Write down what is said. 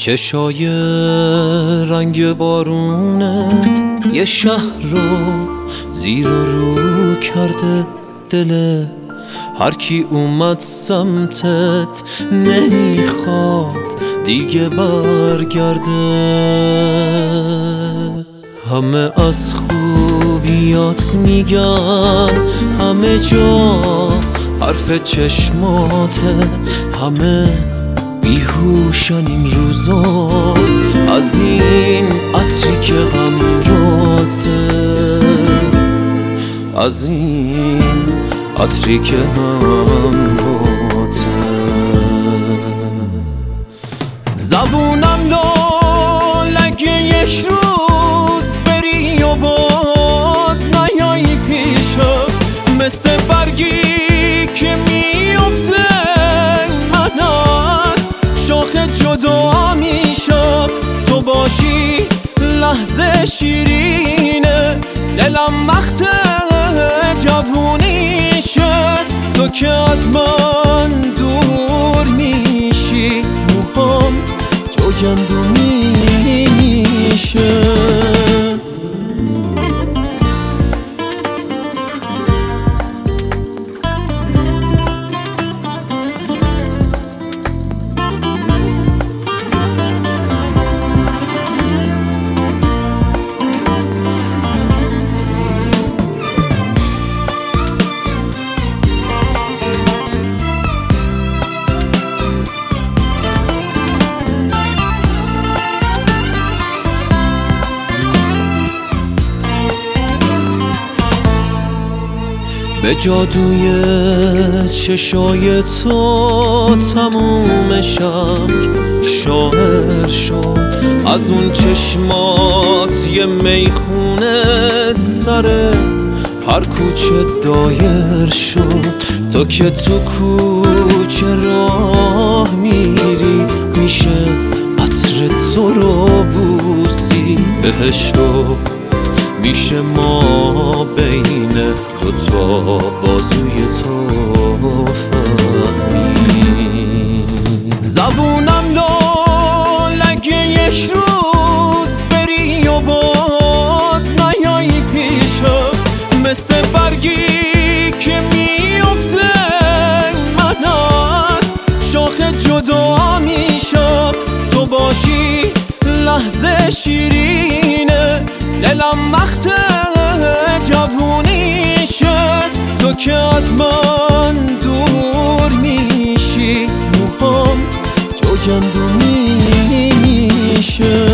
چشای رنگ بارونت یه شهر رو زیر و رو کرده. دل هر کی اومد سمتت نمیخواد دیگه برگرده. همه از خوبیات میگن، همه جا حرف چشماته، همه بیهوشن این روزا از این عطری که همراته، از این عطری که همراته. زبونم لالگه یک روز بری و باز نیایی پیشم، مثل برگی که میفته منم شاخ جدا میشم. تو باشی لحظه شیرینه، دلم وقت جوونیشه. تو که از من دور میشی موهام جوگندونی میشه. به جادوی چشای تو تموم شب شاعر شد. از اون چشمات یه میخونه سر هر کوچه دایر شد. تو که تو کوچه راه میری میشه عطر تو رو بوسی. بهشتو میشه ما بین دوتا بازوی تو فهمی. زبونم لالگه یک روز بری و باز نیایی پیشم، مثل برگی که میفته منم شاخ جدا میشم. تو باشی لحظه شیرینه، دلم وقت جوونیشه. تو که از من دور میشی موهام جوگندونی میشه.